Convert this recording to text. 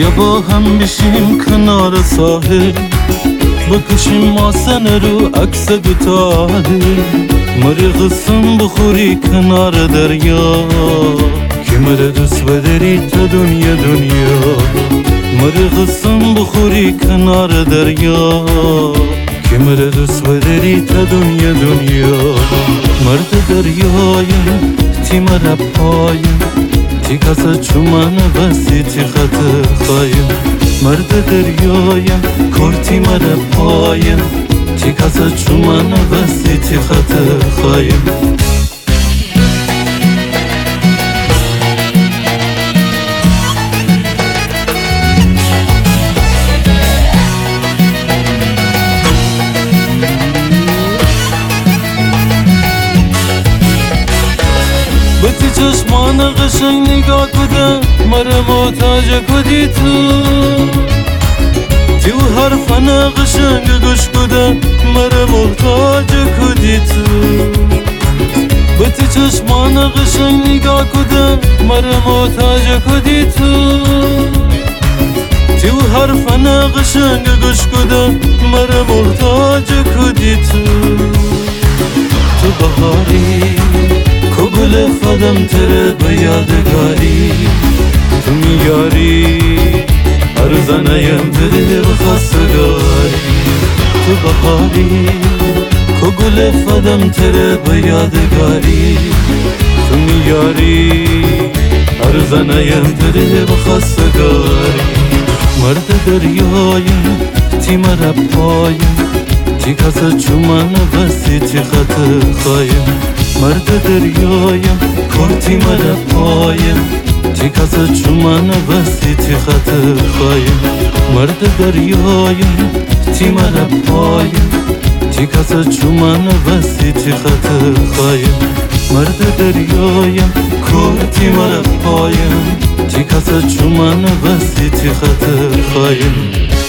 بیا با هم بشیم کنار ساحل، بکشیم ماسن رو عکس دوتاهل، مرغ سم بخوری کنار دریا، که مره دوست بداری تا دنیا دنیا. مرغ سم بخوری کنار دریا، که مره دوست بداری تا دنیا دنیا. مرد دریایم تی مره پایم، تی کسا چومن بسی تی خطر خوایم. مرد دریایم کرتی مره پایم، تی کسا چومن بسی تی خطر خوایم. بتی چشمان قشنگ نگاه کده، مره محتاج کدی تو. تیو حرفن قشنگ گوش کده، مره محتاج کدی تو. بتی چشمان قشنگ نگاه کده، مره محتاج کدی تو. تیو حرفن قشنگ گوش کده، مره محتاج کدی تو. تو بهاری گل خودم تره به یادگاری، تو میاری ارزنایم دل بخواستگاری. تو بهاری گل خودم تره به یادگاری، تو میاری ارزنایم دل بخواستگاری. مرد دریایم تی مره پایم، تی کسا چومن بسی تی خطر خوایم. مرد دریایم کرتی مره پایم، تی کسا چومن بسی تی خطر خوایم. مرد دریایم تی مره پایم، تی کسا چومن بسی تی خطر خوایم. مرد دریایم کرتی مره پایم، تی کسا چومن بسی تی خطر خوایم.